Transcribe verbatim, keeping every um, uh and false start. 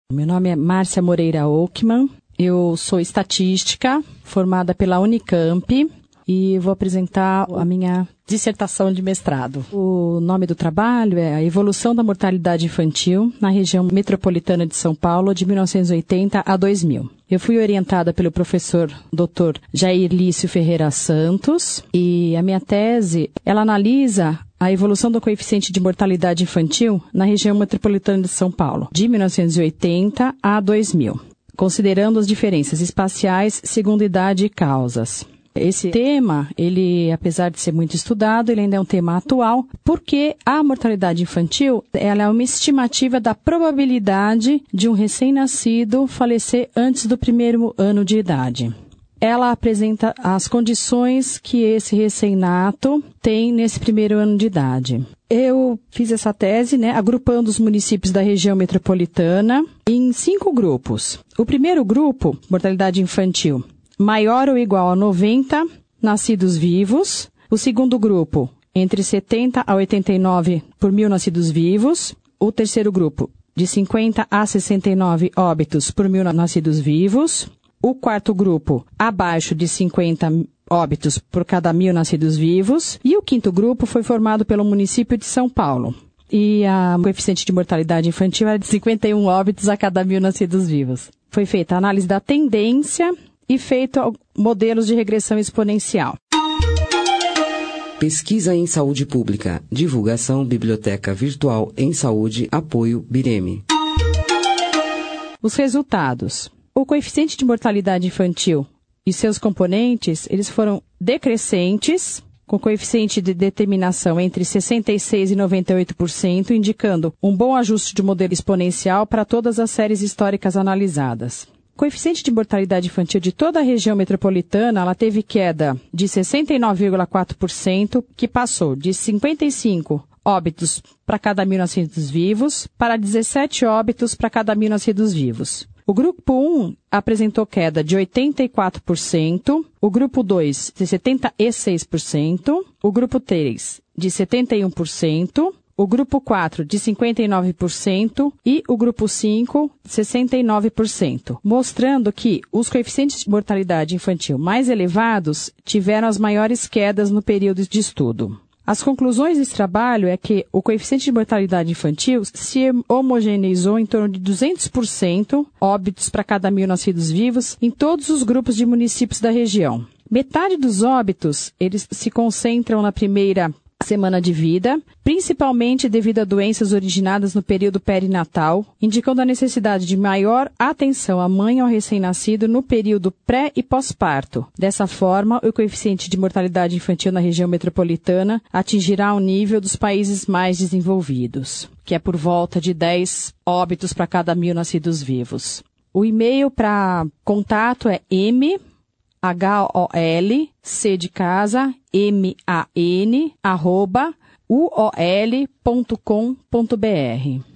Meu nome é Márcia Moreira Ockmann, eu sou estatística, formada pela Unicamp, e vou apresentar a minha dissertação de mestrado. O nome do trabalho é A Evolução da Mortalidade Infantil na Região Metropolitana de São Paulo de mil novecentos e oitenta a dois mil. Eu fui orientada pelo professor doutor Jair Lício Ferreira Santos e a minha tese, ela analisa a evolução do coeficiente de mortalidade infantil na região metropolitana de São Paulo, de mil novecentos e oitenta a dois mil, considerando as diferenças espaciais segundo idade e causas. Esse tema, ele, apesar de ser muito estudado, ele ainda é um tema atual, porque a mortalidade infantil, ela é uma estimativa da probabilidade de um recém-nascido falecer antes do primeiro ano de idade. Ela apresenta as condições que esse recém-nato tem nesse primeiro ano de idade. Eu fiz essa tese, né, agrupando os municípios da região metropolitana em cinco grupos. O primeiro grupo, mortalidade infantil, maior ou igual a noventa nascidos vivos. O segundo grupo, entre setenta a oitenta e nove por mil nascidos vivos. O terceiro grupo, de cinquenta a sessenta e nove óbitos por mil nascidos vivos. O quarto grupo, abaixo de cinquenta óbitos por cada mil nascidos vivos. E o quinto grupo foi formado pelo município de São Paulo. E a coeficiente de mortalidade infantil era de cinquenta e um óbitos a cada mil nascidos vivos. Foi feita a análise da tendência e feito modelos de regressão exponencial. Pesquisa em Saúde Pública. Divulgação Biblioteca Virtual em Saúde. Apoio Bireme. Os resultados. O coeficiente de mortalidade infantil e seus componentes, eles foram decrescentes, com coeficiente de determinação entre sessenta e seis por cento e noventa e oito por cento, indicando um bom ajuste de modelo exponencial para todas as séries históricas analisadas. O coeficiente de mortalidade infantil de toda a região metropolitana, ela teve queda de sessenta e nove vírgula quatro por cento, que passou de cinquenta e cinco óbitos para cada mil nascidos vivos para dezessete óbitos para cada mil nascidos vivos. O grupo um apresentou queda de oitenta e quatro por cento, o grupo dois de setenta e seis por cento, o grupo três de setenta e um por cento, o grupo quatro de cinquenta e nove por cento e o grupo cinco de sessenta e nove por cento, mostrando que os coeficientes de mortalidade infantil mais elevados tiveram as maiores quedas no período de estudo. As conclusões desse trabalho é que o coeficiente de mortalidade infantil se homogeneizou em torno de duzentos por cento óbitos para cada mil nascidos vivos em todos os grupos de municípios da região. Metade dos óbitos, eles se concentram na primeira semana de vida, principalmente devido a doenças originadas no período perinatal, indicando a necessidade de maior atenção à mãe e ao recém-nascido no período pré e pós-parto. Dessa forma, o coeficiente de mortalidade infantil na região metropolitana atingirá o nível dos países mais desenvolvidos, que é por volta de dez óbitos para cada mil nascidos vivos. O e-mail para contato é m H O L, C de casa, M A N, arroba, U O L ponto com ponto B R.